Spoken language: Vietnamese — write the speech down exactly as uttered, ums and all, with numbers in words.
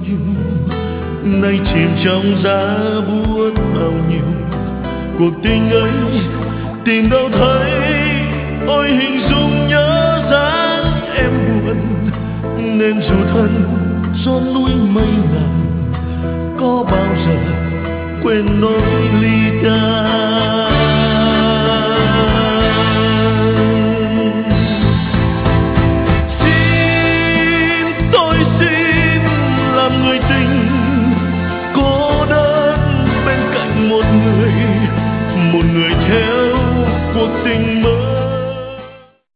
nhiêu, nay chìm trong giá buốt bao nhiêu. Cuộc tình ấy tìm đâu thấy, ôi hình dung nhớ dáng em buồn, nên dù thân chốn núi mây ngàn, có bao giờ quên nỗi ly ta.